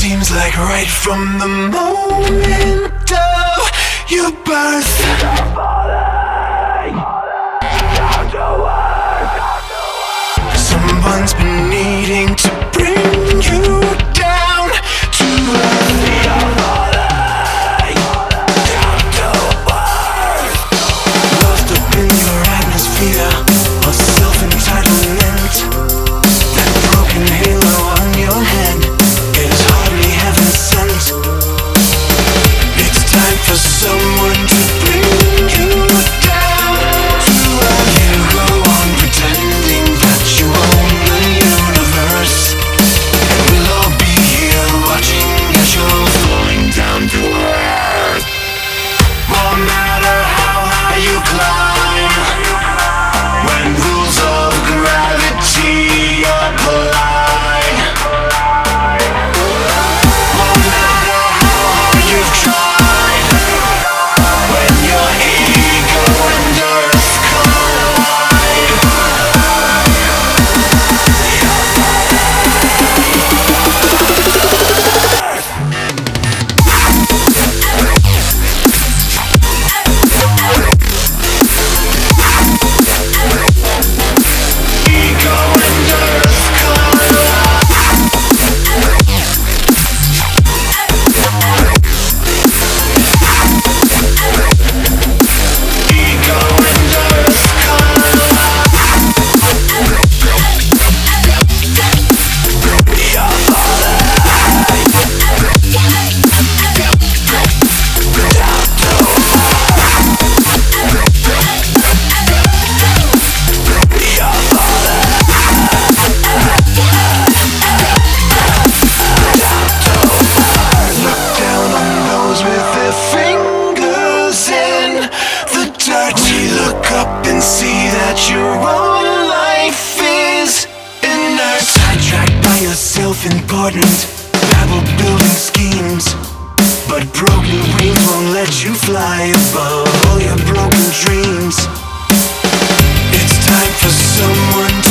seems like right from the moment of your birth. Someone's been needing to bring you down to earth. Lost up in your atmosphere of self-entitlement. That broken halo on your head is hardly heaven sent. It's time for someone to bring you down to earth. You go on pretending that you own the universe, and we'll all be here watching as you're falling down to earth. No matter how high you climb, when rules of gravity apply, no matter how hard you've tried, when your ego and earth collide, ego and earth with their fingers in the dirt. We look up and see that your own life is inert. Sidetracked by your self-important babble building schemes, but broken wings won't let you fly above all your broken dreams. It's time for someone